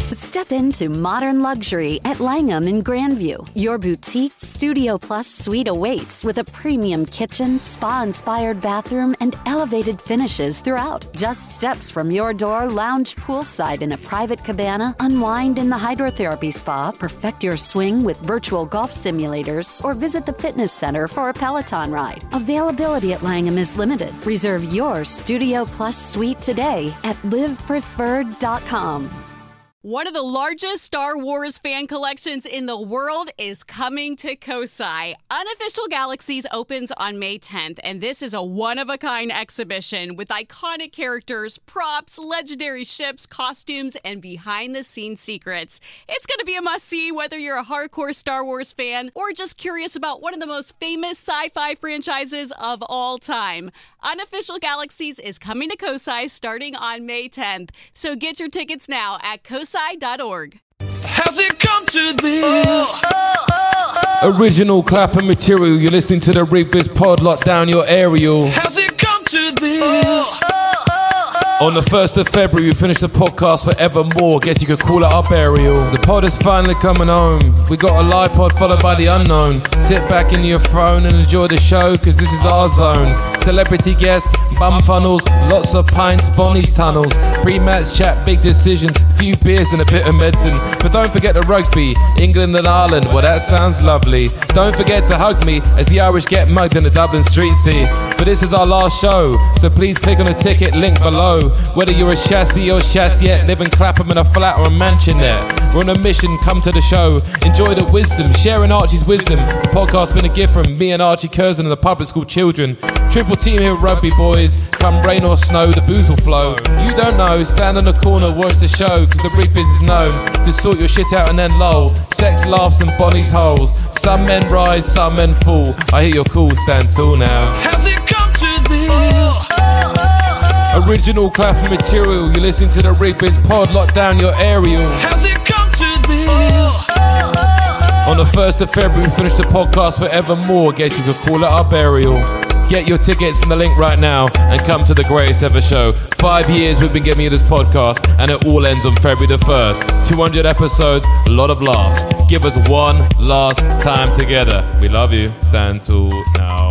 Step into modern luxury at Langham in Grandview. Your boutique Studio Plus suite awaits with a premium kitchen, spa-inspired bathroom, and elevated finishes throughout. Just steps from your door, lounge poolside in a private cabana, unwind in the hydrotherapy spa, perfect your swing with virtual golf simulators, or visit the fitness center for a Peloton ride. Availability at Langham is limited. Reserve your Studio Plus suite today at livepreferred.com. One of the largest Star Wars fan collections in the world is coming to Kosai. Unofficial Galaxies opens on May 10th, and this is a one-of-a-kind exhibition with iconic characters, props, legendary ships, costumes, and behind-the-scenes secrets. It's going to be a must-see whether you're a hardcore Star Wars fan or just curious about one of the most famous sci-fi franchises of all time. Unofficial Galaxies is coming to Kosai starting on May 10th, so get your tickets now at kosai.org. Has it come to this? Original clapper material. You're listening to the Rigbiz Pod. Lock down your aerial. Has it come to this? On the 1st of February, we finish the podcast forevermore. Guess you could call it up, Ariel. The pod is finally coming home. We got a live pod followed by the unknown. Sit back in your throne and enjoy the show, cause this is our zone. Celebrity guests, bum funnels, lots of pints, Bonnie's tunnels. Pre-match chat, big decisions, few beers and a bit of medicine. But don't forget the rugby, England and Ireland, well that sounds lovely. Don't forget to hug me as the Irish get mugged in the Dublin street scene. But this is our last show, so please click on the ticket link below. Whether you're a chassis or chassiette, live in Clapham in a flat or a mansionette. We're on a mission, come to the show. Enjoy the wisdom, sharing Archie's wisdom. The podcast's been a gift from me and Archie Curzon and the public school children. Triple team here at Rugby Boys. Come rain or snow, the booze will flow. You don't know, stand in the corner, watch the show, cause the Rigbiz is known to sort your shit out and then lull. Sex, laughs and Bonnie's holes. Some men rise, some men fall. I hear your call, stand tall now. Has it come to this? Original clapper material. You're listening to the Rigbiz Pod. Lock down your aerial. Has it come to this? On the 1st of February, we finish the podcast forevermore. Guess you could call it up, Ariel. Get your tickets in the link right now and come to the greatest ever show. 5 years we've been giving you this podcast, and it all ends on February the 1st. 200 episodes, a lot of laughs. Give us one last time together. We love you. Stand tall now.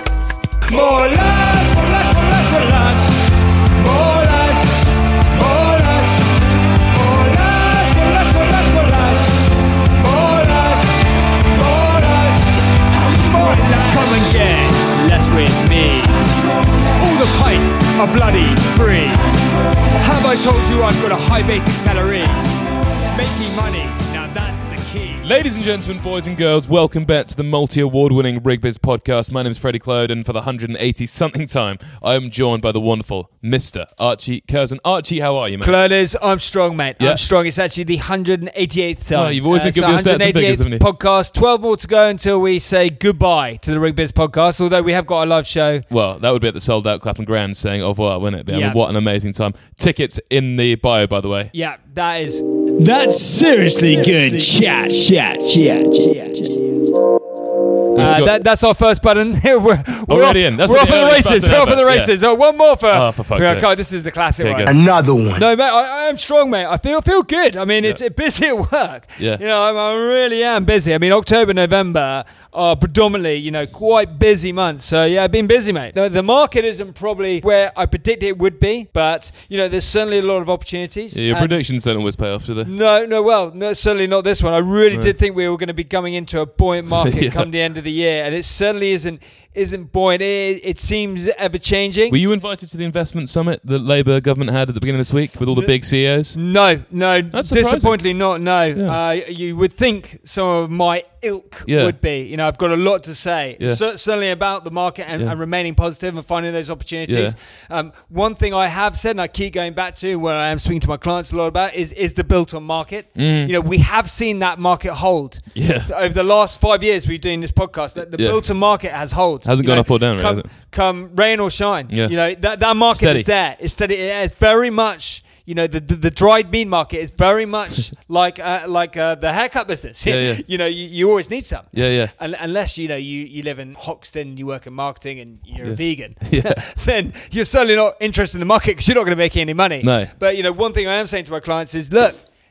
More lies, more lies, more lies, more lies. More lies, more lies. More lies, more lies, more lies, more lies. More lies, more lies, more lies. Come and get less with me. All the pints are bloody free. Have I told you I've got a high basic salary? Making money, now that's the key. Ladies and gentlemen, boys and girls, welcome back to the multi-award-winning Rigbiz podcast. My name is Freddie Clode, and for the 180-something time, I am joined by the wonderful Mr. Archie Curzon. Archie, how are you, mate? Cloders, I'm strong, mate. Yeah. I'm strong. It's actually the 188th time. Oh, you've always been good with your stats and figures, haven't you? Podcast, 12 more to go until we say goodbye to the Rigbiz podcast, although we have got a live show. Well, that would be at the sold-out Clapham Grand saying au revoir, wouldn't it? I mean, Yeah. what an amazing time. Tickets in the bio, by the way. Yeah, that is... That's seriously good chat. That's our first button. we're Already in. That's we're the off at the earliest races. button We're off at the ever. races. Oh, one more for... Oh, for fuck's sake. God, this is the classic Okay, one. go. Another one. No, mate, I am strong, mate. I feel good. I mean, it's busy at work. Yeah. You know, I really am busy. I mean, October, November are predominantly, quite busy months. So, yeah, I've been busy, mate. The market isn't probably where I predict it would be, but, there's certainly a lot of opportunities. Yeah, your And predictions don't always pay off, do they? No, certainly not this one. I really did think we were going to be coming into a buoyant market Yeah. come the end of the year, and it certainly isn't buoyant. It seems ever changing. Were you invited to the investment summit that Labour government had at the beginning of this week with all the big CEOs? No, That's surprising. disappointingly not. No, Yeah. You would think some of my ilk Yeah. would be. I've got a lot to say, Yeah. certainly about the market and remaining positive and finding those opportunities. One thing I have said, and I keep going back to where I am speaking to my clients a lot about, is the built-on market. We have seen that market hold. Yeah. Over the last 5 years we've been doing this podcast, the built-on market has hold. Hasn't gone up or down, right, has it? Come rain or shine. Yeah. That market Steady. is there. It's steady. It's very much. The dried meat market is very much like the haircut business. Yeah. You always need some. Yeah. Unless you live in Hoxton, you work in marketing, and you're a vegan. Yeah. Then you're certainly not interested in the market because you're not going to make any money. No. But one thing I am saying to my clients is, look,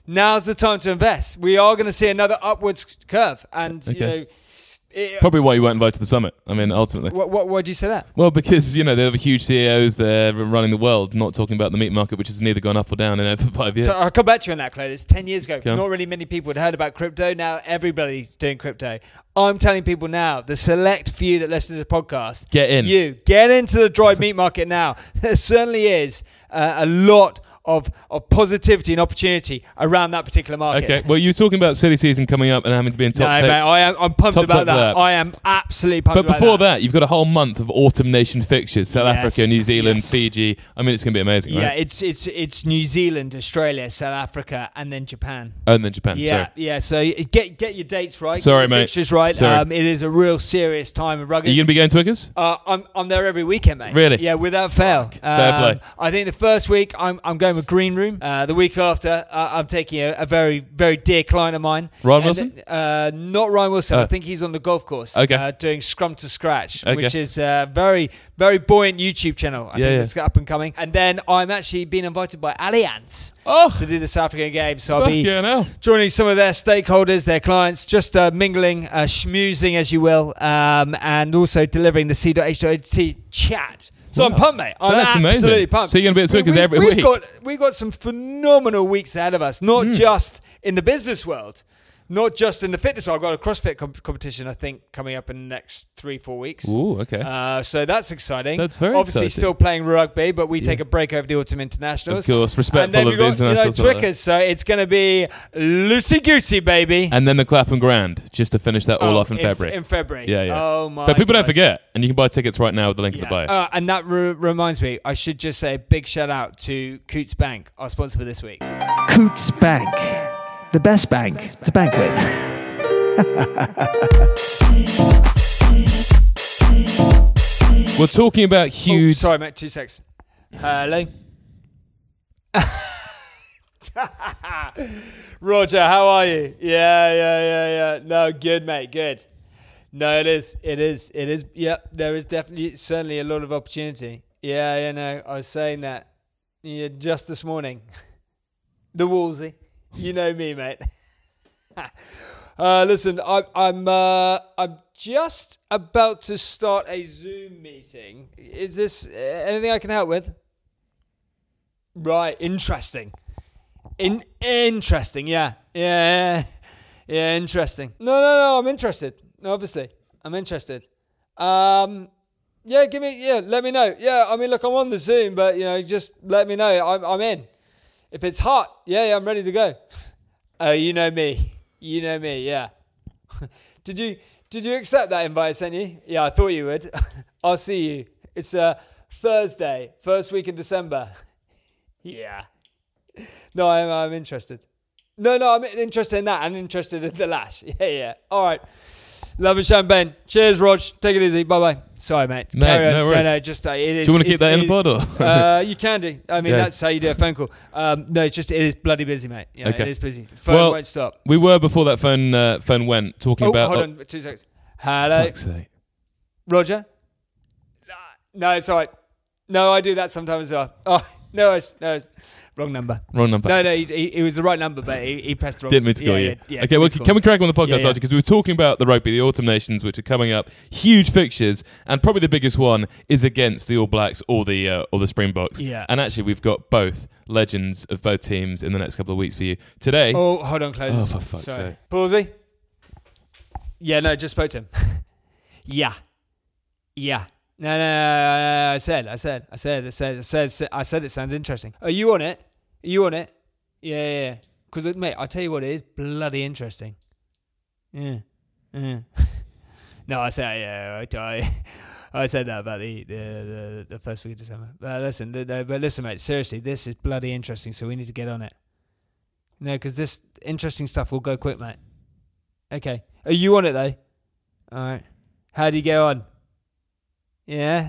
now's the time to invest. We are going to see another upwards curve. And, you know, probably why you weren't invited to the summit. I mean, ultimately. Why do you say that? Well, because, you know, there are huge CEOs there running the world, not talking about the meat market, which has neither gone up or down in over 5 years. So I'll come back to you on that, Claude. It's 10 years ago. Not really many people had heard about crypto. Now everybody's doing crypto. I'm telling people now, the select few that listen to the podcast, get into the dried meat market now. There certainly is a lot of positivity and opportunity around that particular market. Okay, well, you're talking about silly season coming up and having to be in top. No, mate, I'm pumped about that. I am absolutely pumped about that. But before that, you've got a whole month of autumn nation fixtures: South Africa, New Zealand, Fiji. I mean, it's going to be amazing, right? Yeah, it's New Zealand, Australia, South Africa, and then Japan. Yeah, sorry. So get your dates right. Sorry, mate. Fixtures right. Sorry. It is a real serious time of rugby. Are you going to be going to Wickers? I'm there every weekend, mate. Really? Yeah, without fail. Fair play. I think the first week I'm going with Green Room. The week after, I'm taking a very, very dear client of mine. Ryan Wilson? Not Ryan Wilson. I think he's on the golf course doing Scrum to Scratch, which is a very, very buoyant YouTube channel. I think it's up and coming. And then I'm actually being invited by Allianz to do the South African Games. So I'll be joining some of their stakeholders, their clients, just mingling, schmoozing, as you will, and also delivering the C.H.T chat. So I'm pumped, mate. I'm absolutely pumped. So you're going to be at Twickers every week? We've got some phenomenal weeks ahead of us, not just in the business world, not just in the fitness world. I've got a CrossFit competition, I think, coming up in the next 3-4 weeks. Ooh, okay. So that's exciting. That's very Obviously exciting. still playing rugby, but we take a break over the autumn internationals. Of course, respectful and then of the internationals. Twickers, so it's going to be loosey-goosey, baby. And then the Clapham Grand, just to finish that all off in February. In February. Yeah. Oh, my But people God. don't forget, and you can buy tickets right now with the link in the bio. And that reminds me, I should just say a big shout out to Coutts Bank, our sponsor for this week. Coutts Bank, the best bank to bank with. We're talking about huge... sorry, mate, 2 secs. Hello? Roger, how are you? Yeah. No, good, mate, good. No, it is. Yep, there is definitely, certainly a lot of opportunity. Yeah, no, I was saying that just this morning. The Woolsey. You know me, mate. Listen, I'm just about to start a Zoom meeting. Is this anything I can help with? Right, interesting. Interesting, yeah, interesting. No, I'm interested. No, obviously, I'm interested. Let me know. Yeah, I mean, look, I'm on the Zoom, but just let me know. I'm in. If it's hot, yeah, I'm ready to go. Oh, you know me, yeah. Did you accept that invite I sent you? Yeah, I thought you would. I'll see you. It's Thursday, first week in December. Yeah. No, I'm interested. No, I'm interested in that. I'm interested in the lash. Yeah. All right. Love and champagne. Cheers, Rog. Take it easy. Bye-bye. Sorry, mate. No worries. No, just it is. Do you want to keep that in the pod, or? You can do. I mean, that's how you do a phone call. No, it's just, it is bloody busy, mate. Yeah, okay. It is busy. The phone won't stop. We were, before that phone went, talking about... hold on 2 seconds. Hello? Fuck's sake. Roger? No, it's all right. No, I do that sometimes as well. Oh, no worries. Wrong number. No, he was the right number, but he pressed the wrong. Didn't mean to call you. Yeah, okay, well, can we crack on the podcast, Yeah. because we were talking about the rugby, the Autumn Nations, which are coming up, huge fixtures, and probably the biggest one is against the All Blacks or the Springboks. Yeah. And actually, we've got both legends of both teams in the next couple of weeks for you. Today... Oh, hold on, Claude. Oh, for fuck's sake. Pawsey? Yeah, no, just spoke to him. Yeah. No. I said it sounds interesting. Are you on it? Yeah. Because, mate, I tell you what, it is bloody interesting. Yeah. No, I said, I said that about the first week of December. But listen, mate, seriously, this is bloody interesting, so we need to get on it. No, because this interesting stuff will go quick, mate. Okay. Are you on it, though? All right. How do you get on? Yeah?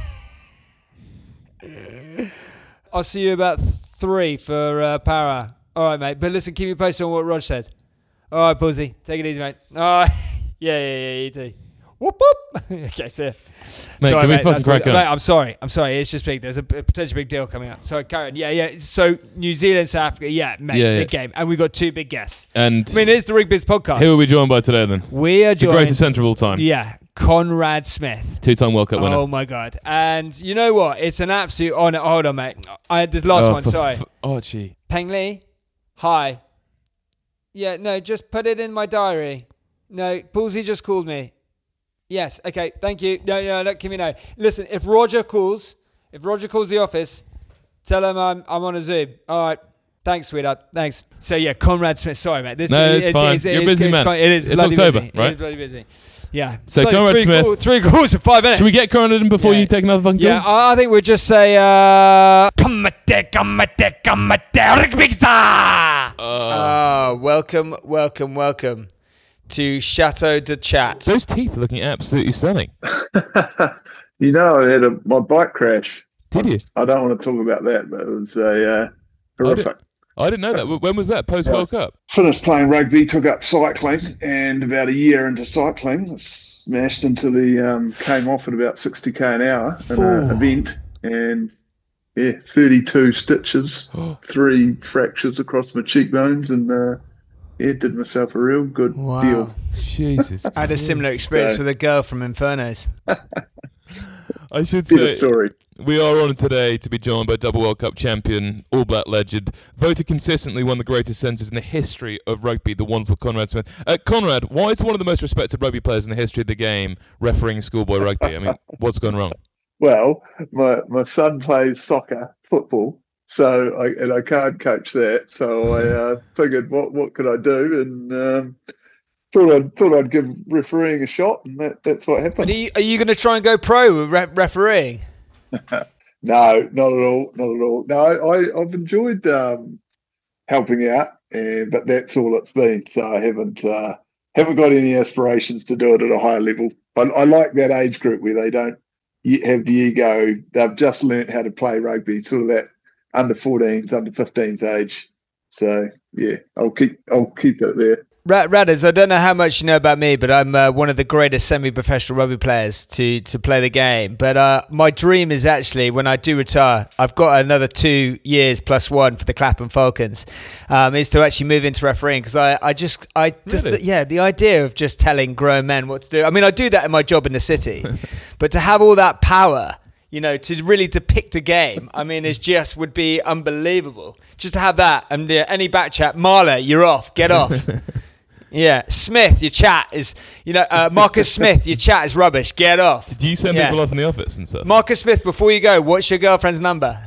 I'll see you about 3 for Para. All right, mate. But listen, keep me posted on what Rog said. All right, Pawsey. Take it easy, mate. All right. Yeah, you too. Whoop whoop. Okay, so Mate, sorry, can we mate, fucking crack on? Mate, I'm sorry. It's just big. There's a potential big deal coming up. Sorry, Karen. Yeah. So New Zealand, South Africa. Yeah, mate, big game, and we've got two big guests. And I mean, it's the Rig Biz podcast. who are we joined by today then? We are The joined. greatest centre of all time. Yeah, Conrad Smith. 2-time World Cup winner. Oh my God! And you know what? It's an absolute honour. Hold on, mate. This last one. Sorry. Archie. Peng Lee. Hi. Yeah. No, just put it in my diary. No, Ballsy just called me. Yes. Okay. Thank you. No, don't give me no. Listen, if Roger calls the office, tell him I'm on a Zoom. All right. Thanks, sweetheart. Thanks. So yeah, Conrad Smith. Sorry, mate. It's fine. You're a busy man. It's October, busy. right? It is bloody busy. Yeah. So Conrad Smith. 3 calls in 5 minutes. Should we get Conrad in before you take another fucking call? Yeah, I think we'll just say, welcome to Chateau de Chat. Those teeth are looking absolutely stunning. You know, I had my bike crash. Did you? I don't want to talk about that, but it was horrific. I didn't know that. When was that? Post-World Cup? Finished playing rugby, took up cycling, and about a year into cycling, smashed into came off at about 60k an hour in an event, and 32 stitches, 3 fractures across my cheekbones, and did myself a real good deal. Jesus. I had a similar experience with a girl from Infernos. I should Bit of say, story. we are honoured today to be joined by double World Cup champion, All Black legend, voted consistently one of the greatest centres in the history of rugby, the wonderful Conrad Smith. Conrad, why is one of the most respected rugby players in the history of the game refereeing schoolboy rugby? I mean, what's gone wrong? Well, my son plays football, so I can't coach that. So I figured, what could I do? And thought I'd give refereeing a shot, and that's what happened. And are you going to try and go pro with refereeing? No, not at all. No, I've enjoyed helping out, but that's all it's been. So I haven't got any aspirations to do it at a higher level. I like that age group where they don't have the ego. They've just learnt how to play rugby, sort of that under 14s, under 15s age. So yeah, I'll keep it there. Radders, I don't know how much you know about me, but I'm one of the greatest semi-professional rugby players to play the game. But my dream is actually, when I do retire, I've got another 2 years plus 1 for the Clapham Falcons, is to actually move into refereeing, because the idea of just telling grown men what to do. I mean, I do that in my job in the city, but to have all that power, you know, to really depict a game, I mean, would be unbelievable. Just to have that, and any back chat, Marla, you're off, get off. Yeah, Smith, your chat is, Marcus Smith, your chat is rubbish. Get off. Do you send people off in the office and stuff? Marcus Smith, before you go, what's your girlfriend's number?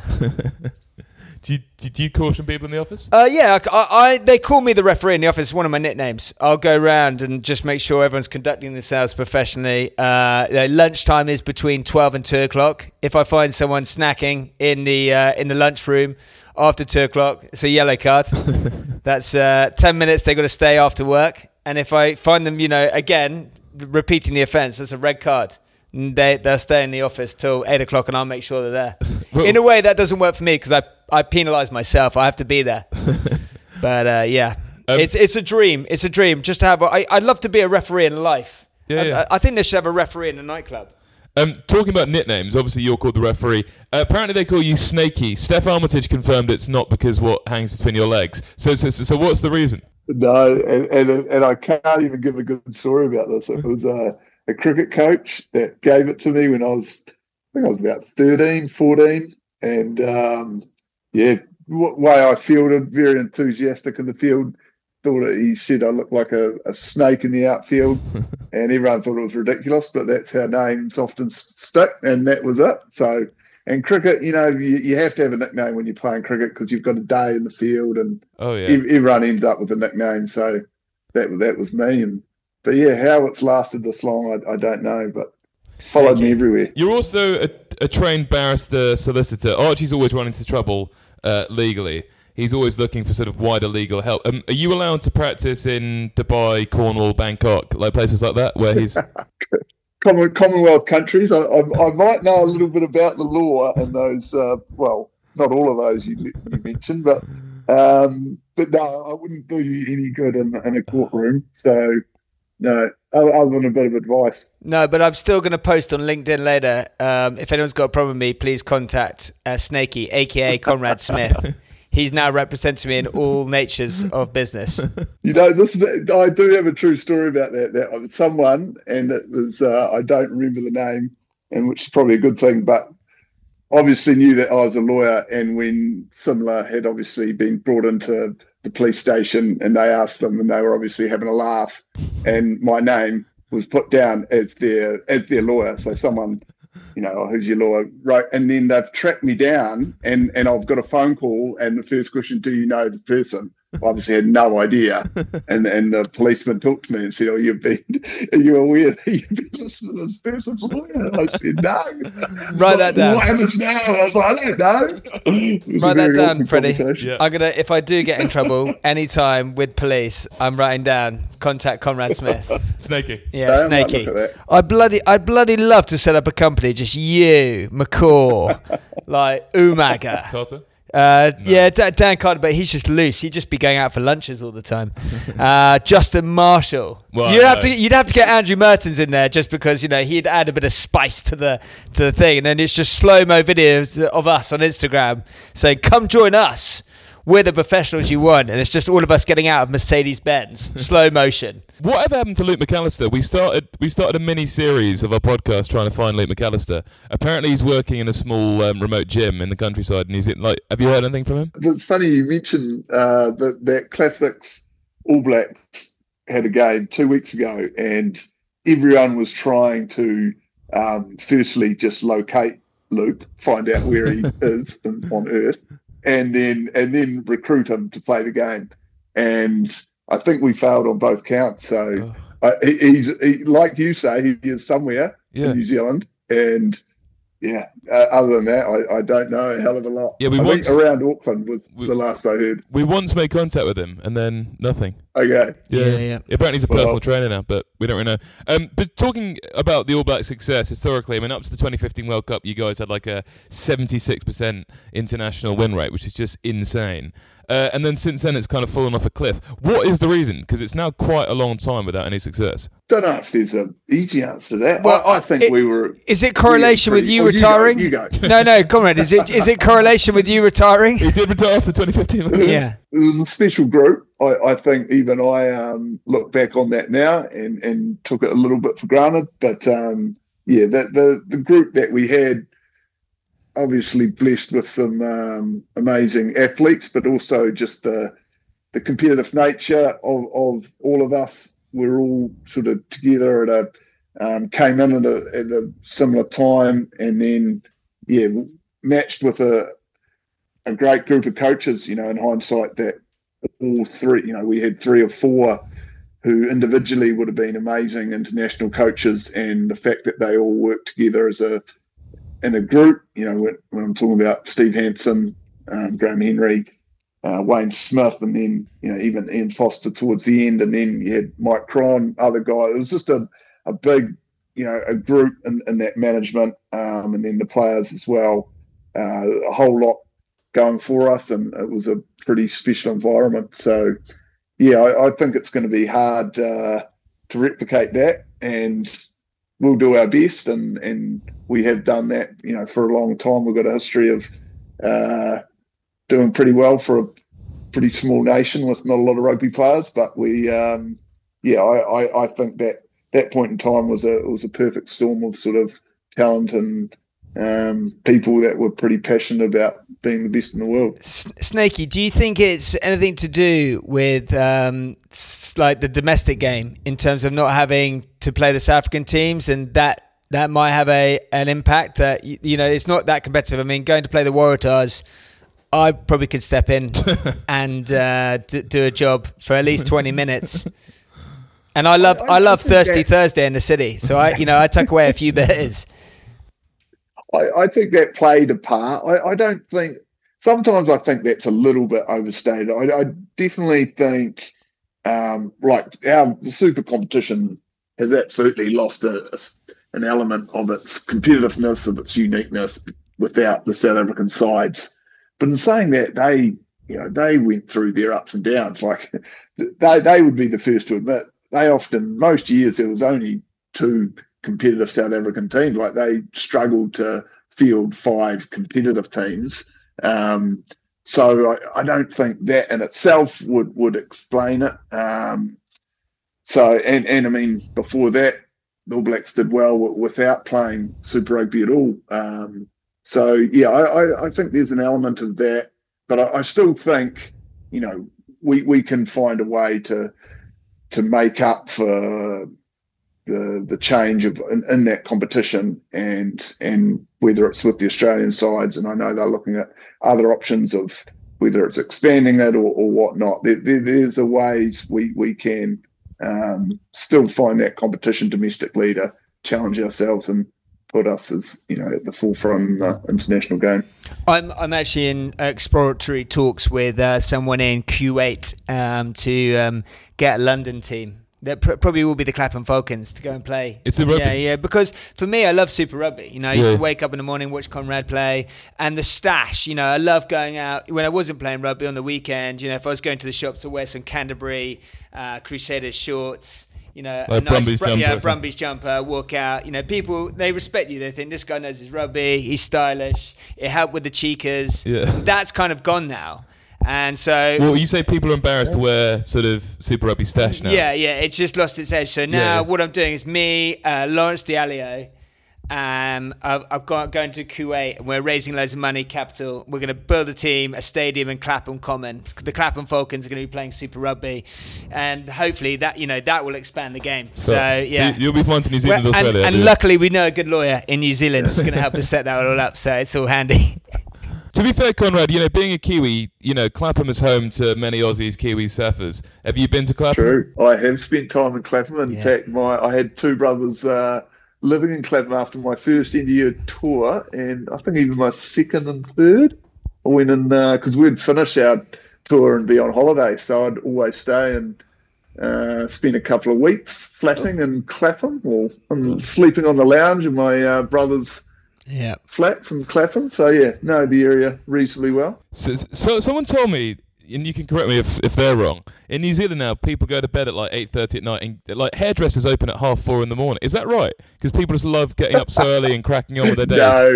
Do you caution people in the office? They call me the referee in the office. It's one of my nicknames. I'll go around and just make sure everyone's conducting themselves professionally. Lunchtime is between 12 and 2 o'clock. If I find someone snacking in the lunchroom after 2 o'clock, it's a yellow card. That's 10 minutes they've got to stay after work. And if I find them, again, repeating the offence, that's a red card. They'll stay in the office till 8 o'clock, and I'll make sure they're there. In a way, that doesn't work for me, because I penalise myself. I have to be there. But it's a dream. It's a dream just to have. I'd love to be a referee in life. I think they should have a referee in a nightclub. Talking about nicknames, obviously you're called the referee. Apparently they call you Snakey. Steph Armitage confirmed it's not because what hangs between your legs. So what's the reason? No, and I can't even give a good story about this. It was a cricket coach that gave it to me when I think I was about 13, 14. And way I fielded, very enthusiastic in the field. He said I looked like a snake in the outfield, and everyone thought it was ridiculous, but that's how names often stick, and that was it. So, and cricket, you have to have a nickname when you're playing cricket, because you've got a day in the field, and everyone ends up with a nickname. So that was me. But yeah, how it's lasted this long, I don't know, but followed me everywhere. You're also a trained barrister solicitor. Archie's always run into trouble legally. He's always looking for sort of wider legal help. Are you allowed to practice in Dubai, Cornwall, Bangkok, like places like that, where he's... Commonwealth countries. I might know a little bit about the law in those, not all of those you mentioned, but no, I wouldn't do you any good in a courtroom. So, No, other than a bit of advice. No, but I'm still going to post on LinkedIn later. If anyone's got a problem with me, please contact Snakey, aka Conrad Smith. He's now representing me in all natures of business. You know, I do have a true story about that. That someone, and it was I don't remember the name, and which is probably a good thing, but obviously knew that I was a lawyer. And when Simler had obviously been brought into the police station, and they asked them, and they were obviously having a laugh, and my name was put down as their lawyer. So someone, you know, who's your lawyer, right? And then they've tracked me down, and I've got a phone call, and the first question, do you know the person? I obviously had no idea. And the policeman talked to me and said, are you aware that you've been listening to this person's lawyer? And I said, no. Write that down. What happens now? I was like, I don't know. Write that down, Freddie. Yeah. I'm gonna, if I do get in trouble anytime with police, I'm writing down, contact Conrad Smith. Snaky. Yeah, I might Snakey. look at that. I'd bloody love to set up a company, just you, McCaw, like Umaga. Carter? Yeah, Dan Carter, but he's just loose. He'd just be going out for lunches all the time. Justin Marshall. Well, you'd have to get Andrew Mertens in there just because, you know, he'd add a bit of spice to the thing, and then it's just slow-mo videos of us on Instagram saying, "Come join us. We're the professionals you want," and it's just all of us getting out of Mercedes-Benz, slow motion. Whatever happened to Luke McAllister? We started a mini series of our podcast trying to find Luke McAllister. Apparently, he's working in a small remote gym in the countryside, and he's in, like. Have you heard anything from him? It's funny you mentioned that Classics All Blacks had a game 2 weeks ago, and everyone was trying to firstly just locate Luke, find out where he is on Earth, and then recruit him to play the game. And I think we failed on both counts. So he's like you say, he is somewhere in New Zealand, and other than that, I don't know a hell of a lot. Yeah, I think around Auckland was the last I heard. We once made contact with him, and then nothing. Okay. Yeah. Apparently he's a personal trainer now, but we don't really know. But talking about the All Black success historically, I mean, up to the 2015 World Cup, you guys had like a 76% international win rate, which is just insane. And then since then, it's kind of fallen off a cliff. What is the reason? Because it's now quite a long time without any success. Don't know if there's an easy answer to that. Well, I think we were. Is it correlation with you retiring? You go. No, Conrad. Is it correlation with you retiring? He did retire after 2015. Yeah. It was a special group. I think even I look back on that now and took it a little bit for granted. But the group that we had, obviously blessed with some amazing athletes, but also just the competitive nature of all of us. We're all sort of together came in at a similar time, and then matched with a great group of coaches. You know, in hindsight, that all three, you know, we had 3 or 4 who individually would have been amazing international coaches, and the fact that they all worked together in a group, you know, when I'm talking about Steve Hansen, Graham Henry, Wayne Smith, and then, you know, even Ian Foster towards the end, and then you had Mike Cron, other guy. It was just a big, you know, a group in that management, and then the players as well. A whole lot going for us, and it was a pretty special environment. So, I think it's going to be hard to replicate that, and we'll do our best, and we have done that, you know, for a long time. We've got a history of doing pretty well for a pretty small nation with not a lot of rugby players, but we, I think that point in time was a perfect storm of sort of talent and people that were pretty passionate about being the best in the world. Snakey, do you think it's anything to do with like the domestic game in terms of not having to play the South African teams, and that might have an impact that, you know, it's not that competitive? I mean, going to play the Waratahs, I probably could step in and do a job for at least 20 minutes. And I love Thirsty Thursday in the city, so I tuck away a few beers. I think that played a part. I don't think. Sometimes I think that's a little bit overstated. I definitely think, the super competition has absolutely lost an element of its competitiveness, of its uniqueness, without the South African sides. But in saying that, they went through their ups and downs. Like they would be the first to admit they often, most years, there was only 2 competitive South African teams. Like they struggled to field 5 competitive teams. So I don't think that in itself would explain it. So I mean, before that, the All Blacks did well without playing Super Rugby at all. So yeah, I think there's an element of that, but I still think, you know, we can find a way to make up for the change in that competition, and whether it's with the Australian sides, and I know they're looking at other options of whether it's expanding it or whatnot. There's a ways we can still find that competition domestic leader, challenge ourselves, and put us as, you know, at the forefront of the international game. I'm actually in exploratory talks with someone in Kuwait to get a London team. That probably will be the Clapham Falcons to go and play. It's a rugby. Yeah. Because for me, I love Super Rugby. You know, I used to wake up in the morning, watch Conrad play, and the stash. You know, I love going out when I wasn't playing rugby on the weekend. You know, if I was going to the shops, I'd wear some Canterbury Crusaders shorts. You know, like Brumbies jumper, walk out. You know, people, they respect you. They think this guy knows his rugby. He's stylish. It helped with the cheekers. Yeah. That's kind of gone now. And so, well, you say people are embarrassed to wear sort of Super Rugby stash now. Yeah, it's just lost its edge. So now what I'm doing is me, Lawrence Diallo, I've got going to Kuwait, and we're raising loads of money, capital. We're going to build a team, a stadium in Clapham Common. The Clapham Falcons are going to be playing Super Rugby, and hopefully that, you know, that will expand the game. So yeah, so you'll be flying to New Zealand, Australia, and luckily we know a good lawyer in New Zealand who's going to help us set that all up. So it's all handy. To be fair, Conrad, you know, being a Kiwi, you know, Clapham is home to many Aussies, Kiwi surfers. Have you been to Clapham? True. I have spent time in Clapham. In fact, I had 2 brothers living in Clapham after my first end-of-year tour, and I think even my second and third. I went in because we'd finish our tour and be on holiday, so I'd always stay and spend a couple of weeks flatting in Clapham, or sleeping on the lounge in my brother's flats in Clapham. So yeah, know the area reasonably well. So someone told me, and you can correct me if they're wrong, in New Zealand now people go to bed at like 8:30 at night, and like hairdressers open at 4:30 in the morning. Is that right? Because people just love getting up so early and cracking on with their days.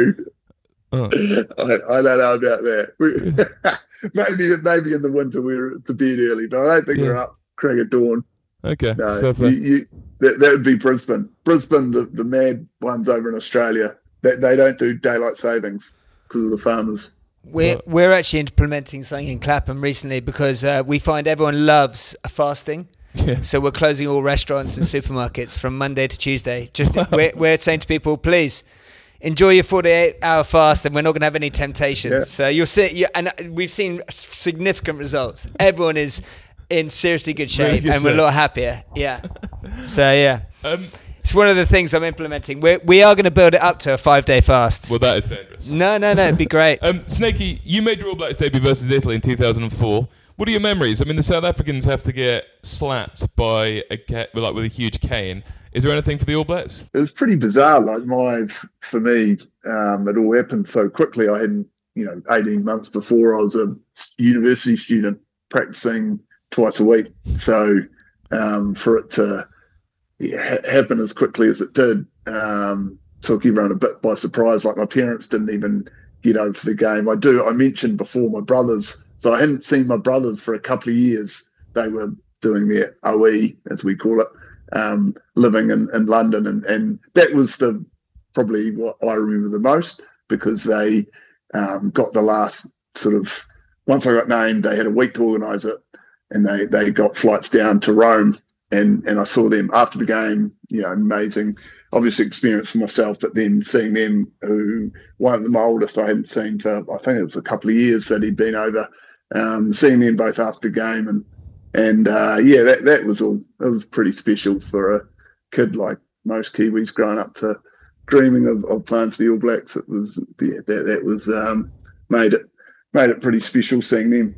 No, I don't know about that. maybe in the winter we're to bed early, but I don't think we're up crack at dawn. Okay, no, that would be Brisbane. Brisbane, the mad ones over in Australia. They don't do daylight savings because of the farmers. We're actually implementing something in Clapham recently because we find everyone loves fasting. Yeah. So we're closing all restaurants and supermarkets from Monday to Tuesday. We're saying to people, please enjoy your 48-hour fast, and we're not going to have any temptations. Yeah. So you'll see, and we've seen significant results. Everyone is in seriously good shape, and we're a lot happier. Yeah. So yeah. It's one of the things I'm implementing. We are going to build it up to a 5-day fast. Well, that is dangerous. No, it'd be great. Snakey, you made your All Blacks debut versus Italy in 2004. What are your memories? I mean, the South Africans have to get slapped by with a huge cane. Is there anything for the All Blacks? It was pretty bizarre. For me, it all happened so quickly. I hadn't, 18 months before I was a university student practicing twice a week. So for it to happen as quickly as it did took everyone a bit by surprise. Like my parents didn't even get over the game. I mentioned before my brothers, so I hadn't seen my brothers for a couple of years. They were doing their OE, as we call it, living in London, and that was probably what I remember the most, because they got the last once I got named, they had a week to organise it, and they got flights down to Rome. And I saw them after the game, amazing, obviously experience for myself, but then seeing them, who one of them oldest I hadn't seen for, I think it was a couple of years that he'd been over, seeing them both after the game. And that was all, it was pretty special for a kid like most Kiwis growing up to dreaming of playing for the All Blacks. It was, that was made it pretty special seeing them.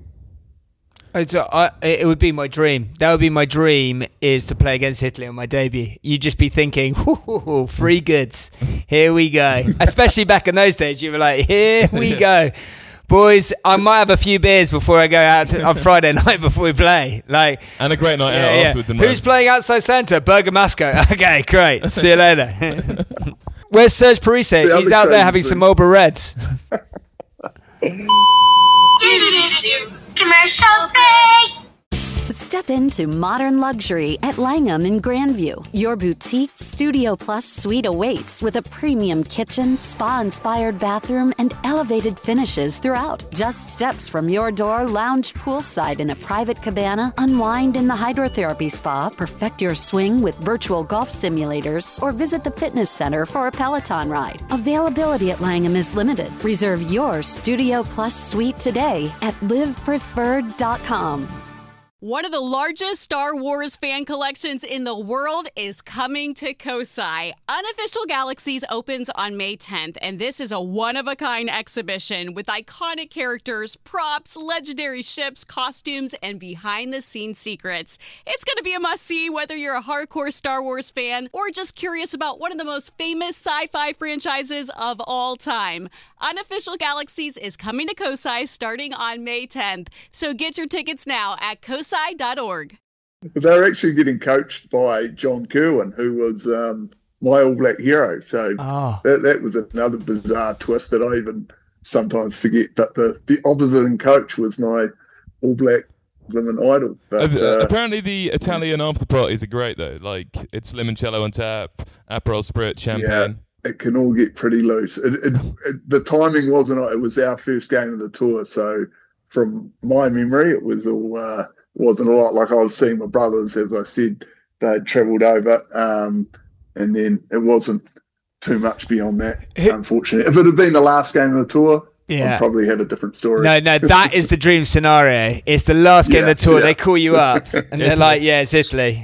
It would be my dream. That would be my dream, is to play against Italy on my debut. You'd just be thinking, free goods. Here we go. Especially back in those days, you were like, here we go. Boys, I might have a few beers before I go out on Friday night before we play. And a great night out afterwards. And who's playing outside centre? Bergamasco. Okay, great. See you later. Where's Serge Parise? He's out there having some Marlboro Reds. Commercial break. Step into modern luxury at Langham in Grandview. Your boutique Studio Plus suite awaits with a premium kitchen, spa-inspired bathroom, and elevated finishes throughout. Just steps from your door, lounge poolside in a private cabana, unwind in the hydrotherapy spa, perfect your swing with virtual golf simulators, or visit the fitness center for a Peloton ride. Availability at Langham is limited. Reserve your Studio Plus suite today at livepreferred.com. One of the largest Star Wars fan collections in the world is coming to Kosai. Unofficial Galaxies opens on May 10th, and this is a one-of-a-kind exhibition with iconic characters, props, legendary ships, costumes, and behind-the-scenes secrets. It's going to be a must-see whether you're a hardcore Star Wars fan or just curious about one of the most famous sci-fi franchises of all time. Unofficial Galaxies is coming to Kosai starting on May 10th, so get your tickets now at kosai.org. They're actually getting coached by John Kerwin, who was my All Black hero. So that was another bizarre twist that I even sometimes forget that the oppositing coach was my All Black living idol. But, apparently the Italian after parties are great though. Like it's limoncello on tap, Aperol Spritz, champagne. Yeah. It can all get pretty loose. The timing wasn't. It was our first game of the tour, so from my memory, it was all wasn't a lot. Like I was seeing my brothers, as I said, they'd travelled over, and then it wasn't too much beyond that. Unfortunately, if it had been the last game of the tour, I'd probably had a different story. No, that is the dream scenario. It's the last game of the tour. They call you up, and they're like, "Yeah, it's Italy."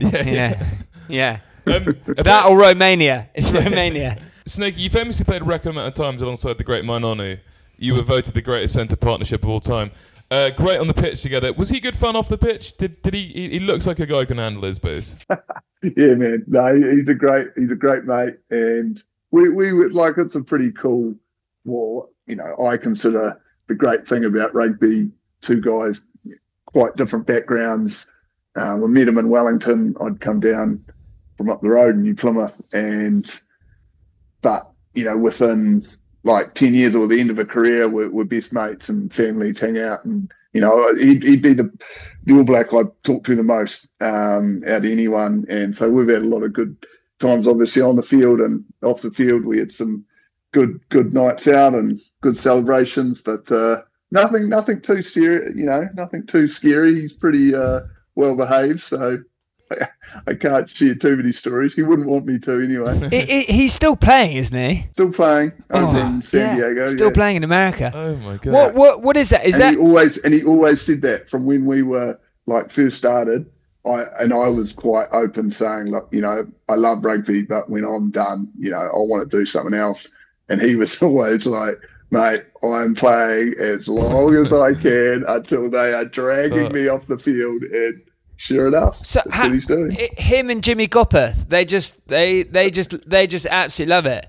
Yeah. That or Romania. It's Romania. Snakey, you famously played a record amount of times alongside the great Mainonu. You were voted the greatest centre partnership of all time. Great on the pitch together. Was he good fun off the pitch? Did he? He looks like a guy who can handle his booze. Yeah, man. No, he's a great mate, and we would like. It's a pretty cool. Well, I consider the great thing about rugby. Two guys, quite different backgrounds. We met him in Wellington. I'd come down from up the road in New Plymouth, but within like 10 years or the end of a career, we're best mates and families hang out. And, he'd be the All Black I talk to the most out of anyone. And so we've had a lot of good times, obviously, on the field and off the field. We had some good nights out and good celebrations, but nothing too serious, nothing too scary. He's pretty well behaved, so I can't share too many stories. He wouldn't want me to anyway. He's still playing, isn't he? Still playing in San Diego. Still playing in America. Oh my god! What is that? He always said that from when we were like first started. I was quite open, saying, look, I love rugby, but when I'm done, I want to do something else. And he was always like, mate, I'm playing as long as I can until they are dragging me off the field. And sure enough, that's what he's doing. Him and Jimmy Gopperth, they just absolutely love it.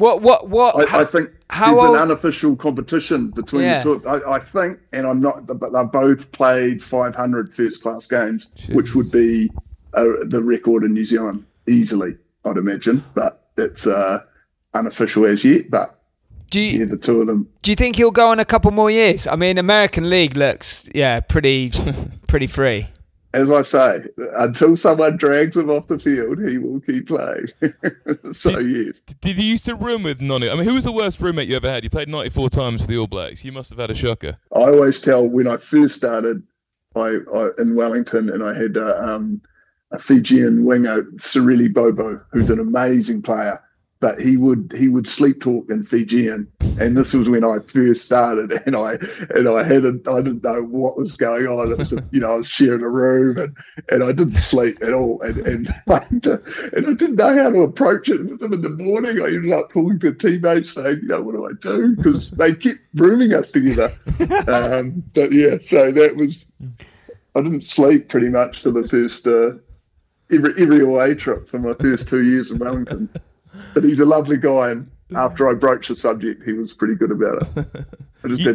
I think there's an unofficial competition between the two. I think, and I'm not, but they both played 500 first-class games, which would be the record in New Zealand easily, I'd imagine. But it's unofficial as yet. But the two of them. Do you think he'll go on a couple more years? I mean, American League looks pretty free. As I say, until someone drags him off the field, he will keep playing. Yes. Did you used to room with Nonu? I mean, who was the worst roommate you ever had? You played 94 times for the All Blacks. You must have had a shocker. I always tell when I first started I in Wellington, and I had a Fijian winger, Sirili Bobo, who's an amazing player. But he would sleep talk in Fijian, and this was when I first started, and I didn't know what was going on. It was I was sharing a room, and I didn't sleep at all, and I didn't know how to approach it. In the morning, I ended up talking to teammates saying, what do I do? Because they kept rooming us together. But yeah, so that was I didn't sleep pretty much for the first every away trip for my first 2 years in Wellington. But he's a lovely guy, and after I broached the subject, he was pretty good about it. I just had to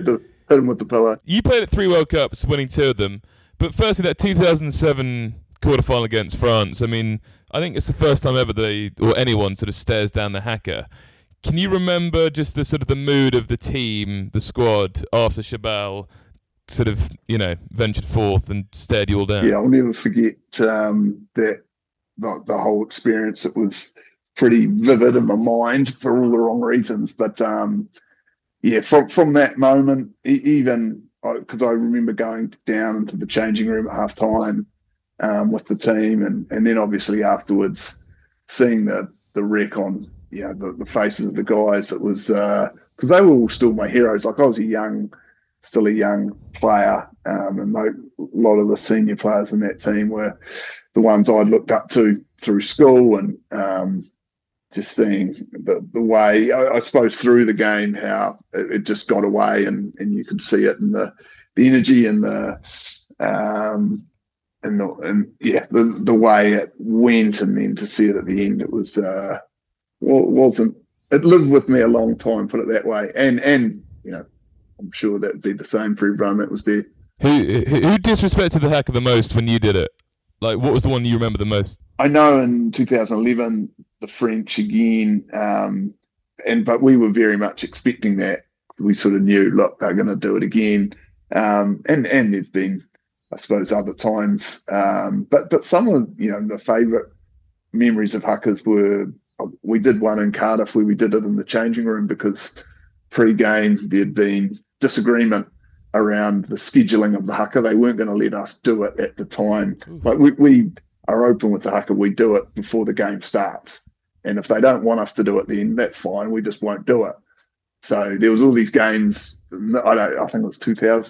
hit him with the pillow. You played at 3 World Cups, winning 2 of them. But firstly, that 2007 quarterfinal against France, I mean, I think it's the first time ever anyone sort of stares down the haka. Can you remember just the sort of the mood of the team, the squad, after Chabal sort of, ventured forth and stared you all down? Yeah, I'll never forget that the whole experience. It was pretty vivid in my mind for all the wrong reasons. But from that moment, even because I remember going down into the changing room at half time with the team, and then obviously afterwards seeing the wreck on the faces of the guys. It was because they were all still my heroes. Like I was still a young player, and a lot of the senior players in that team were the ones I'd looked up to through school, and just seeing the way, I suppose, through the game, how it just got away, and you could see it in the energy and the way it went, and then to see it at the end, it was it lived with me a long time, put it that way, and I'm sure that'd be the same for everyone that was there. Who disrespected the haka the most when you did it? Like, what was the one you remember the most? I know in 2011, the French again, but we were very much expecting that. We sort of knew, look, they're going to do it again. And there's been, I suppose, other times. But some of, the favourite memories of hakas were, we did one in Cardiff where we did it in the changing room because pre-game there'd been disagreement around the scheduling of the haka. They weren't going to let us do it at the time. Like we are open with the haka. We do it before the game starts. And if they don't want us to do it then, that's fine. We just won't do it. So there was all these games. I think it was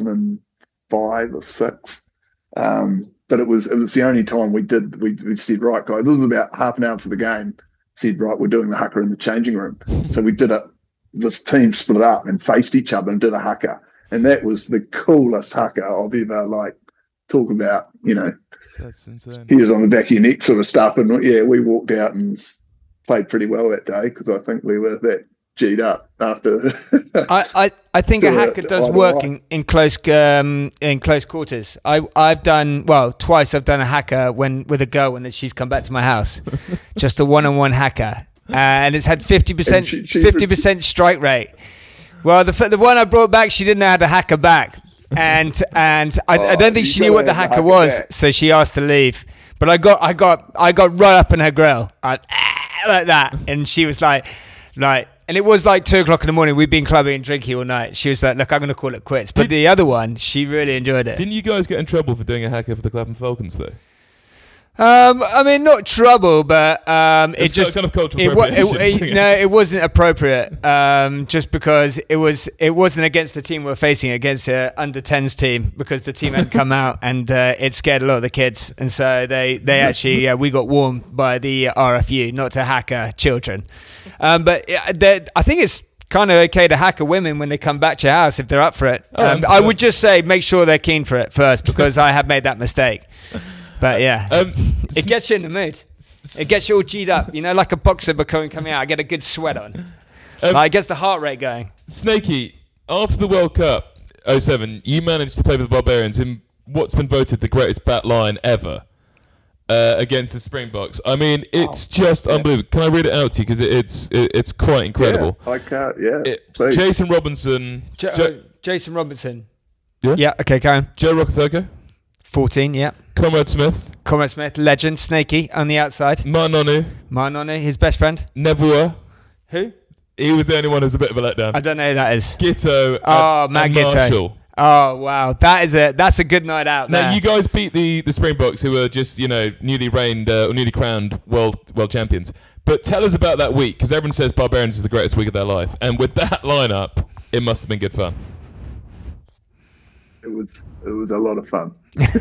2005 or 6. But it was the only time we said, right, guys, this was about half an hour for the game. Said, right, we're doing the haka in the changing room. So we did it. This team split up and faced each other and did a haka. And that was the coolest haka I've ever, talk about, That's insane. Here's on the back of your neck sort of stuff. And we walked out and played pretty well that day because I think we were that G'd up after. I think a haka does work in close quarters. I've done twice. I've done a haka with a girl when she's come back to my house, just a one-on-one haka, and it's had 50% strike rate. Well, the one I brought back, she didn't know how to haka back, and I don't think she knew what the haka was, so she asked to leave. But I got right up in her grill, like that, and she was like, and it was like 2:00 in the morning. We'd been clubbing and drinking all night. She was like, "Look, I'm going to call it quits." But the other one, she really enjoyed it. Didn't you guys get in trouble for doing a haka for the Clapham Falcons, though? I mean, not trouble, but it just kind of cultural appropriation. it wasn't appropriate. Just because it wasn't against the team we're facing, against the under 10s team, because the team hadn't come out, and it scared a lot of the kids, and so they actually we got warned by the RFU not to haka children. But I think it's kind of okay to haka women when they come back to your house if they're up for it. I would just say make sure they're keen for it first, because I have made that mistake. But it gets you in the mood. It gets you all G'd up, like a boxer coming out. I get a good sweat on. It gets the heart rate going. Snakey, after the World Cup 2007, you managed to play for the Barbarians in what's been voted the greatest back line ever against the Springboks. I mean, it's just unbelievable. Can I read it out to you? Because it's quite incredible. Yeah, I can't, please. Jason Robinson. Jason Robinson. Yeah? Yeah, okay, Karen. Joe Rokocoko. 14, yeah. Conrad Smith, legend, Snakey on the outside. Marnonu, his best friend. Nevua. Who? He was the only one who's a bit of a letdown. I don't know who that is. Gitto Matt and Gitto. Marshall. Oh, wow. That's a good night out there. Now, you guys beat the Springboks, who were just, newly crowned world champions. But tell us about that week, because everyone says Barbarians is the greatest week of their life. And with that lineup, it must have been good fun. It was a lot of fun.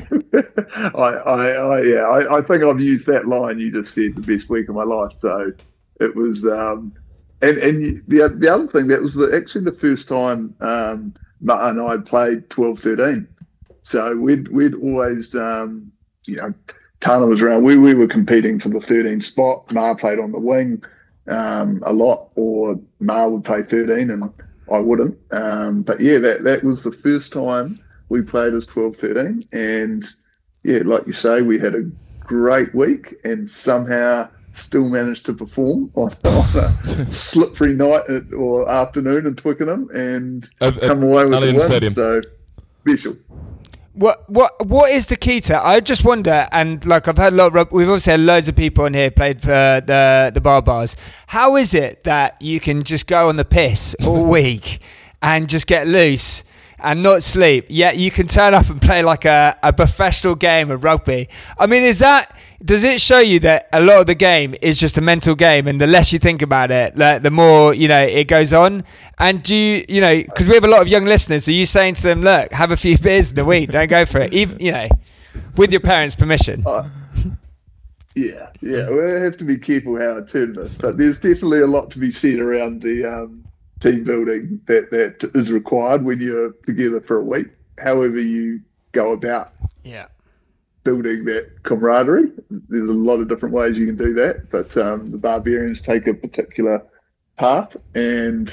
I think I've used that line you just said, the best week of my life. So it was, and the other thing, that was actually the first time Ma'a and I played 12-13. So we'd always, Tana was around. We were competing for the 13 spot. Ma'a played on the wing a lot, or Ma'a would play 13, and I wouldn't. But yeah, that was the first time we played as 12-13, and yeah, like you say, we had a great week and somehow still managed to perform on a slippery night or afternoon in Twickenham and come away with the win. Stadium. So special. What is the key to? I just wonder, and like I've heard we've obviously had loads of people in here played for the Barbars. How is it that you can just go on the piss all week and just get loose and not sleep, yet you can turn up and play like a professional game of rugby? I mean, does it show you that a lot of the game is just a mental game, and the less you think about it, the more, it goes on? And do you, because we have a lot of young listeners, are you saying to them, look, have a few beers in the week, don't go for it, even, with your parents' permission? Yeah, we have to be careful how I turn this, but there's definitely a lot to be said around the team building that is required when you're together for a week. However you go about building that camaraderie, there's a lot of different ways you can do that, but the Barbarians take a particular path, and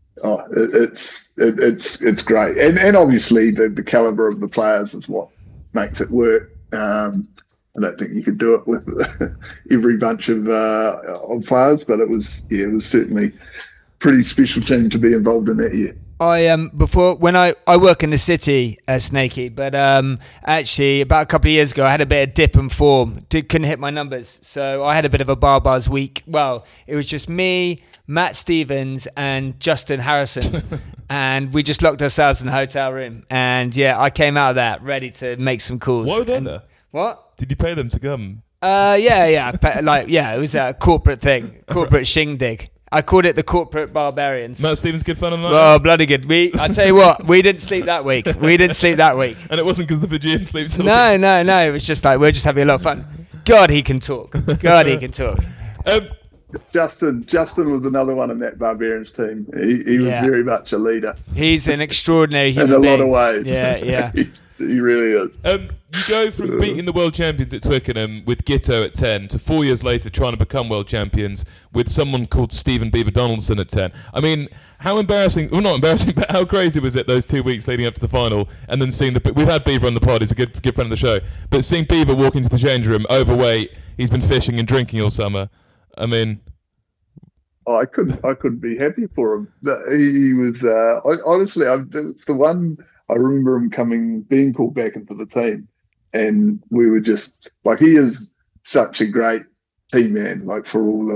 it's great, and obviously the caliber of the players is what makes it work. I don't think you could do it with every bunch of players, but it was certainly pretty special team to be involved in that year. When I work in the city, Snakey, but actually about a couple of years ago I had a bit of dip in form. Couldn't hit my numbers, so I had a bit of a Barbars week. Well, it was just me, Matt Stevens, and Justin Harrison, and we just locked ourselves in a hotel room. And yeah, I came out of that ready to make some calls. Why were they there? What? Did you pay them to come? It was a corporate thing, corporate shindig. I called it the corporate Barbarians. Matt Stevens, good fun on the night? Oh, bloody good. I tell you what, we didn't sleep that week. And it wasn't because the Fijian sleep so No. It was just like, we're just having a lot of fun. God, he can talk. Justin was another one in that Barbarians team. He was very much a leader. He's an extraordinary human being. In a lot of ways. Yeah. He really is. You go from beating the world champions at Twickenham with Gitto at 10 to 4 years later trying to become world champions with someone called Stephen Beaver Donaldson at 10. I mean, how embarrassing, well, not embarrassing, but how crazy was it those 2 weeks leading up to the final, and then seeing we've had Beaver on the pod, he's a good friend of the show, but seeing Beaver walk into the change room overweight, he's been fishing and drinking all summer. I mean... I couldn't be happy for him. He was honestly. It's the one I remember him being called back into the team, and we were just like, he is such a great team man. Like, for all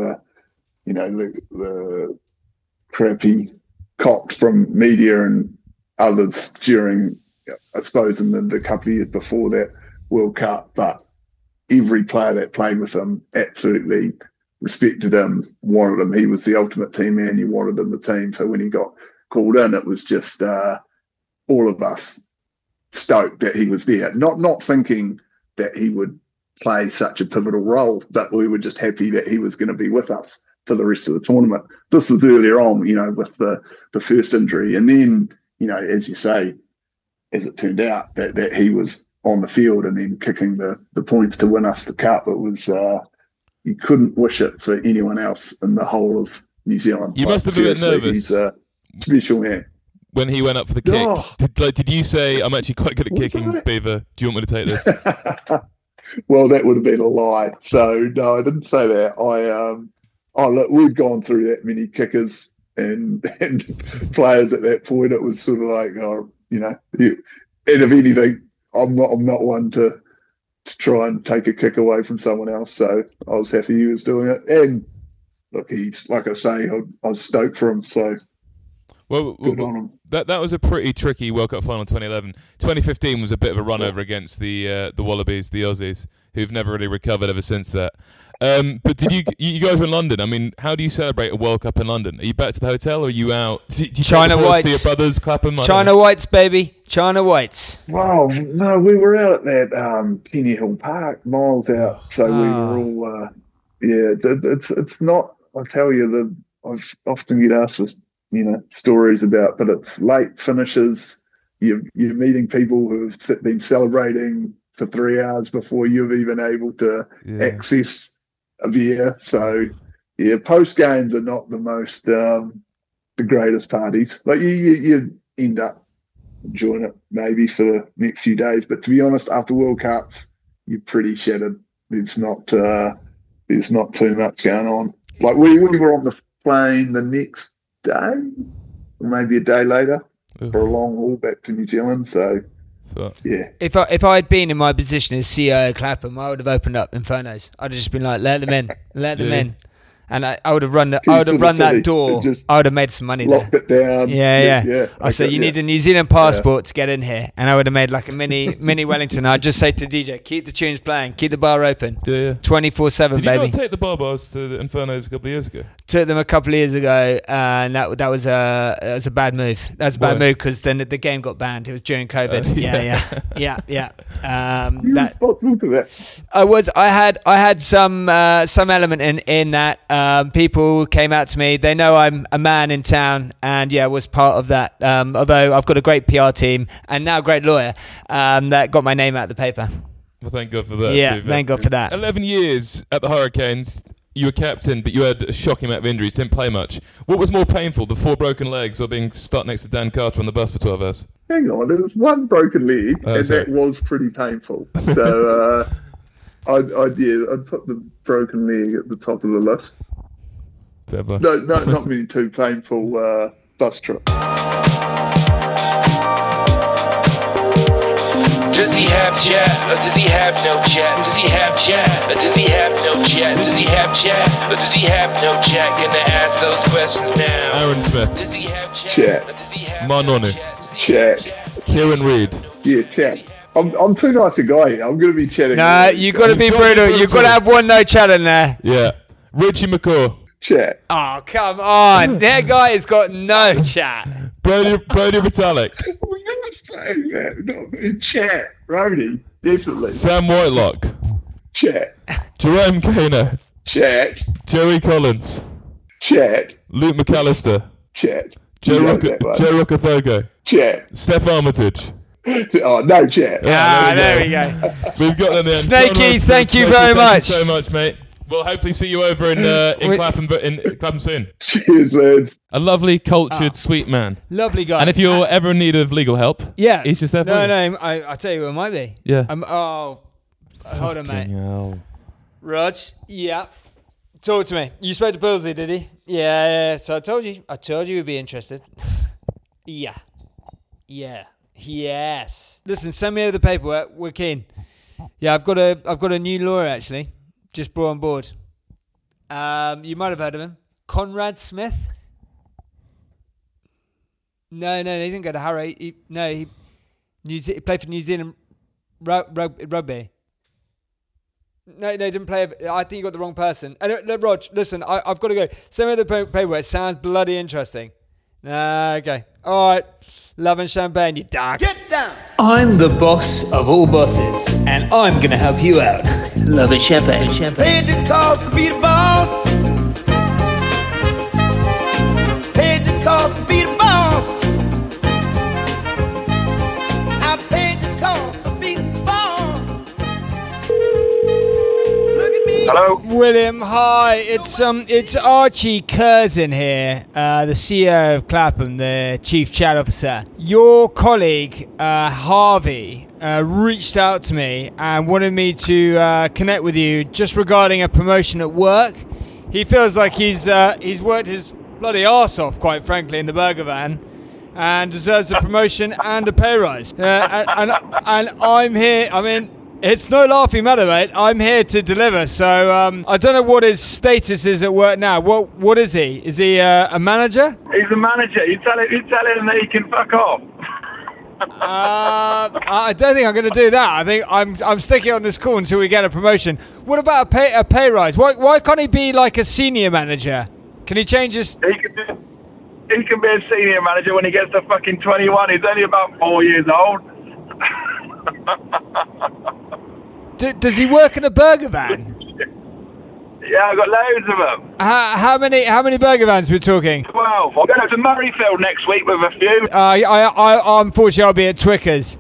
the crappy cops from media and others during, I suppose, in the couple of years before that World Cup, but every player that played with him absolutely respected him, wanted him. He was the ultimate team man. You wanted him the team. So when he got called in, it was just all of us stoked that he was there. Not thinking that he would play such a pivotal role, but we were just happy that he was going to be with us for the rest of the tournament. This was earlier on, with the first injury. And then, as you say, as it turned out, that he was on the field and then kicking the points to win us the cup. It was... you couldn't wish it for anyone else in the whole of New Zealand. You must have been a bit nervous. He's a special man. When he went up for the kick, did you say, I'm actually quite good at kicking, Beaver? Do you want me to take this? Well, that would have been a lie. So, no, I didn't say that. Look, we'd gone through that many kickers and players at that point. It was sort of like, and if anything, I'm not one to try and take a kick away from someone else, so I was happy he was doing it. And look, he's, like I say, I was stoked for him, so good on him. That was a pretty tricky World Cup final in 2011. 2015 was a bit of a run over against the Wallabies, the Aussies, who've never really recovered ever since that. But did you guys were in London? I mean, how do you celebrate a World Cup in London? Are you back to the hotel, or are you out? Did you China Whites. See your brothers clap them? China Whites, baby. China Whites. Wow, no, we were out at that Penny Hill Park, miles out. So we were all, it's not, I tell you, I often get asked for, stories about, but it's late finishes. You're meeting people who've been celebrating for 3 hours before you've even able to access a beer. So, post games are not the most the greatest parties. Like you end up enjoying it maybe for the next few days, but to be honest, after World Cups, you're pretty shattered. There's not too much going on. Like we were on the plane the next day, or maybe a day later, for a long haul back to New Zealand. So, yeah. If I had been in my position as CEO of Clapham, I would have opened up Infernos. I'd have just been like, let them in. And I would have run that door. I would have made some money locked there. Locked it down. Yeah. I said, you need a New Zealand passport to get in here. And I would have made like a mini Wellington. I'd just say to DJ, keep the tunes playing, keep the bar open. 24/7, baby. Did you not take the bar bars to the Infernos a couple of years ago? Took them a couple of years ago, and that was a bad move. That was a bad move because then the game got banned. It was during COVID. Yeah. You're responsible for that. I had some element in that. People came out to me. They know I'm a man in town, and was part of that. Although I've got a great PR team and now a great lawyer that got my name out of the paper. Well, thank God for that. Yeah, thank God for that. 11 years at the Hurricanes. You were captain, but you had a shocking amount of injuries. Didn't play much. What was more painful, the 4 broken legs or being stuck next to Dan Carter on the bus for 12 hours? Hang on, there was 1 broken leg, and sorry. that was pretty painful. So I'd put the broken leg at the top of the list. Fair play. No, not really too painful bus trip. Does he have chat, or does he have no chat? Does he have chat, or does he have no chat? Does he have chat, or does he have no chat? Gonna ask those questions now. Aaron Smith. Does he have Chat. or does he have Manonu. Chat. Kieran Reid. Yeah, chat. I'm too nice a guy here. I'm going to be chatting. No, you got to be brutal. You've got to have one no chat in there. Yeah. Richie McCaw. Chat. Oh, come on. That guy has got no chat. Brody Vitalik. We're not saying that. Not in chat. Brody. Definitely. Sam Whitelock. Chat. Jerome Kano. Chat. Joey Collins. Chat. Luke McAllister. Chat. Joe Rocathogo. Chat. Steph Armitage. Oh, no chat. There we go. We've got them in. Snakey, thank you very much. Thank you so much, mate. We'll hopefully see you over in Clapham soon. Cheers, lads. A lovely, cultured, sweet man. Lovely guy. And if you're ever in need of legal help, he's just there for you. No, I tell you who it might be. Yeah. Hold on, mate. Hell. Rog, yeah. Talk to me. You spoke to Billsley, did he? Yeah. So I told you you'd be interested. Yeah. Yes. Listen, send me over the paperwork. We're keen. Yeah, I've got a new lawyer actually. Just brought on board. You might have heard of him. Conrad Smith? No, he didn't go to Harrow. He played for New Zealand rugby. No, he didn't play. I think you got the wrong person. Rog, listen, I've got to go. Send me the paperwork. It sounds bloody interesting. Okay. All right. Love and champagne, you dark. Get down! I'm the boss of all bosses, and I'm going to help you out. Love and champagne. Paid the cost to be the boss. Paid the cost to be the boss. I paid the cost to be the boss. Look at me. Hello, William. Hi, it's Archie Curzon here, the CEO of Clapham, the Chief Chat Officer. Your colleague Harvey reached out to me and wanted me to connect with you just regarding a promotion at work. He feels like he's worked his bloody arse off, quite frankly, in the burger van, and deserves a promotion and a pay rise. And I'm here. I mean, it's no laughing matter, mate. I'm here to deliver. So I don't know what his status is at work now. What is he? Is he a manager? He's a manager. You tell him that he can fuck off. I don't think I'm going to do that. I think I'm sticking on this call until we get a promotion. What about a pay rise? Why can't he be like a senior manager? Can he change his? He can be a senior manager when he gets to fucking 21. He's only about 4 years old. Does he work in a burger van? Yeah, I've got loads of them. How many burger vans we're talking? 12. I'm going to Murrayfield next week with a few. I unfortunately I'll be at Twickers.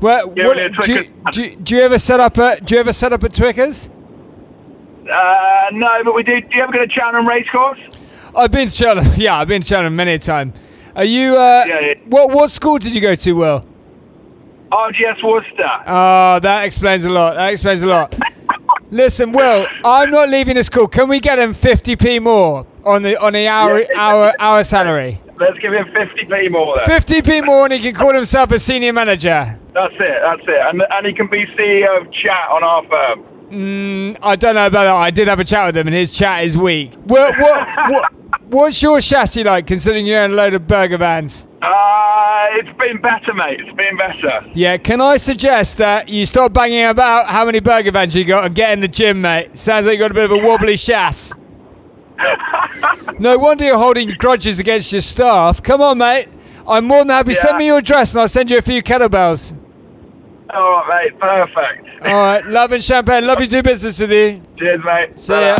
Do you ever set up at Twickers? No, but we do. Do you ever go to Cheltenham Racecourse? I've been to Cheltenham. Yeah, I've been to Cheltenham many a time. Are you? What school did you go to, Will? RGS Worcester. Oh, that explains a lot. Listen, Will, I'm not leaving the school. Can we get him 50p more on the hour salary? Let's give him 50p more then. 50p more, and he can call himself a senior manager. That's it. And he can be CEO of Chat on our firm. I don't know about that. I did have a chat with him, and his chat is weak. What's your chassis like, considering you own a load of burger vans? It's been better, mate. It's been better. Yeah, can I suggest that you stop banging about how many burger vans you got and get in the gym, mate? Sounds like you got a bit of a wobbly chassis. No wonder you're holding grudges against your staff. Come on, mate. I'm more than happy. Send me your address and I'll send you a few kettlebells. All right, mate. Perfect. All right. Love and champagne. Love to do business with you. Cheers, mate. See ya.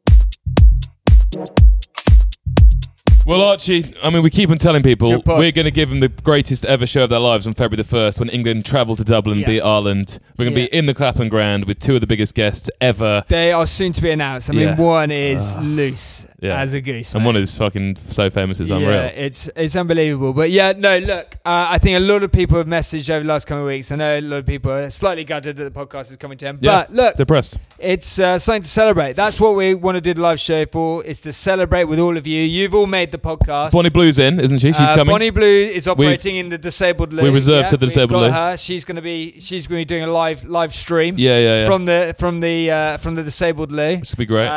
Well, Archie, I mean, we keep on telling people we're going to give them the greatest ever show of their lives on February the 1st when England travel to Dublin and beat Ireland. We're going to be in the Clapham Ground with two of the biggest guests ever. They are soon to be announced. I mean, one is loose as a goose. And one is fucking so famous it's unreal. Yeah, it's unbelievable. But yeah, no, look, I think a lot of people have messaged over the last couple of weeks. I know a lot of people are slightly gutted that the podcast is coming to end. Yeah, but look, depressed. It's something to celebrate. That's what we want to do the live show for, is to celebrate with all of you. You've all made the podcast. Bonnie Blue's in, isn't she? She's coming. Bonnie Blue is operating in the disabled loo. We reserved to the disabled loo. Her. She's going to be doing a live stream. Yeah. From the disabled loo. Which will be great.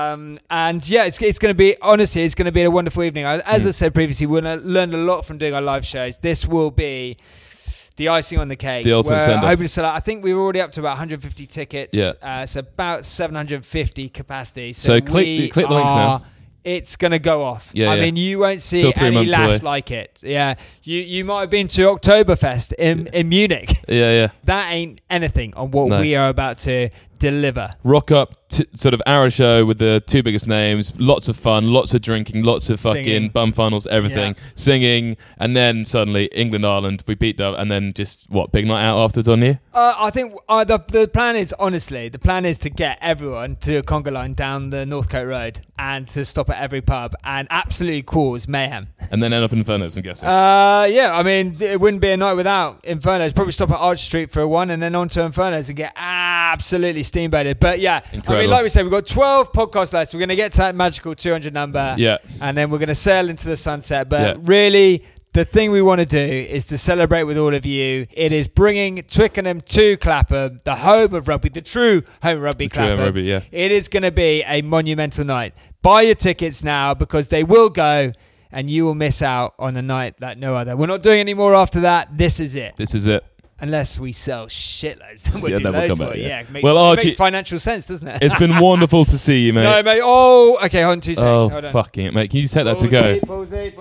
And yeah, it's going to be, honestly, it's going to be a wonderful evening. As I said previously, we learned a lot from doing our live shows. This will be the icing on the cake. The ultimate send-off. Hoping to sell out. I think we were already up to about 150 tickets. Yeah. It's about 750 capacity. So click the links now. It's going to go off. Yeah, I mean, you won't see Still 3 any months lash away. like it. Yeah. You might have been to Oktoberfest in Munich. Yeah. That ain't anything on what we are about to deliver. Rock up sort of our show with the two biggest names, lots of fun, lots of drinking, lots of fucking Singing. bum funnels, everything, singing, and then suddenly England, Ireland, we beat them, and then just big night out afterwards on you? I think the plan is, honestly, to get everyone to a conga line down the Northcote Road and to stop at every pub and absolutely cause mayhem. And then end up in Inferno's, I'm guessing. Yeah, I mean, it wouldn't be a night without Inferno's. Probably stop at Arch Street for one and then on to Inferno's and get absolutely steamboated. But yeah, Incredible. I mean, like we said, we've got 12 podcast lists. We're going to get to that magical 200 number. Yeah. And then we're going to sail into the sunset. But really, the thing we want to do is to celebrate with all of you. It is bringing Twickenham to Clapham, the home of rugby, the true home of rugby, Clapham. True home rugby, yeah. It is going to be a monumental night. Buy your tickets now because they will go and you will miss out on a night like no other. We're not doing any more after that. This is it. This is it. Unless we sell shitloads, then we'll do then we'll loads come more. back, Yeah, it makes, well, Archie, makes financial sense, doesn't it? It's been wonderful to see you, mate. No, mate. Oh, okay, hold on 2 seconds. Oh, hold on. fucking it, mate. Can you just take that to go? Pause.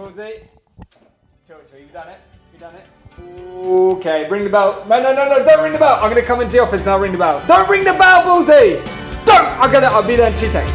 Sorry, you've done it. Okay, ring the bell. No, don't ring the bell. I'm going to come into the office and I'll ring the bell. Don't ring the bell, Ballsy! Don't! I'll be there in 2 seconds.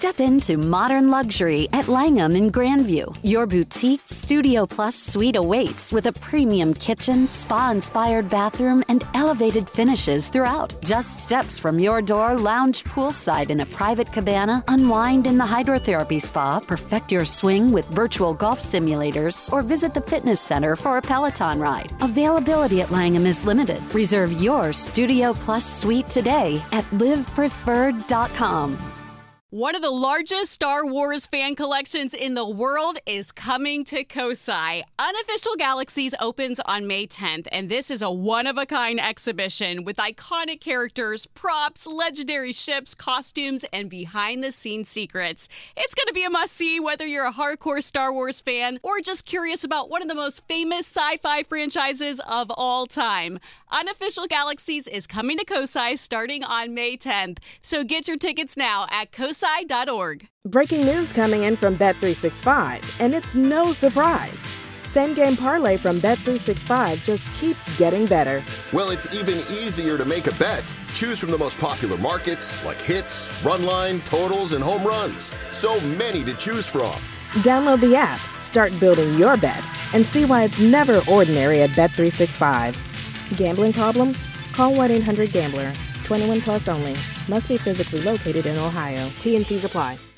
Step into modern luxury at Langham in Grandview. Your boutique Studio Plus suite awaits with a premium kitchen, spa-inspired bathroom, and elevated finishes throughout. Just steps from your door, lounge poolside in a private cabana, unwind in the hydrotherapy spa, perfect your swing with virtual golf simulators, or visit the fitness center for a Peloton ride. Availability at Langham is limited. Reserve your Studio Plus suite today at livepreferred.com. One of the largest Star Wars fan collections in the world is coming to Kosai. Unofficial Galaxies opens on May 10th, and this is a one-of-a-kind exhibition with iconic characters, props, legendary ships, costumes, and behind-the-scenes secrets. It's going to be a must-see whether you're a hardcore Star Wars fan or just curious about one of the most famous sci-fi franchises of all time. Unofficial Galaxies is coming to Kosai starting on May 10th, so get your tickets now at kosai.org. Breaking news coming in from Bet365, and it's no surprise. Same game parlay from Bet365 just keeps getting better. Well, it's even easier to make a bet. Choose from the most popular markets like hits, run line, totals, and home runs. So many to choose from. Download the app, start building your bet, and see why it's never ordinary at Bet365. Gambling problem? Call 1-800-GAMBLER. 21 plus only. Must be physically located in Ohio. T&Cs apply.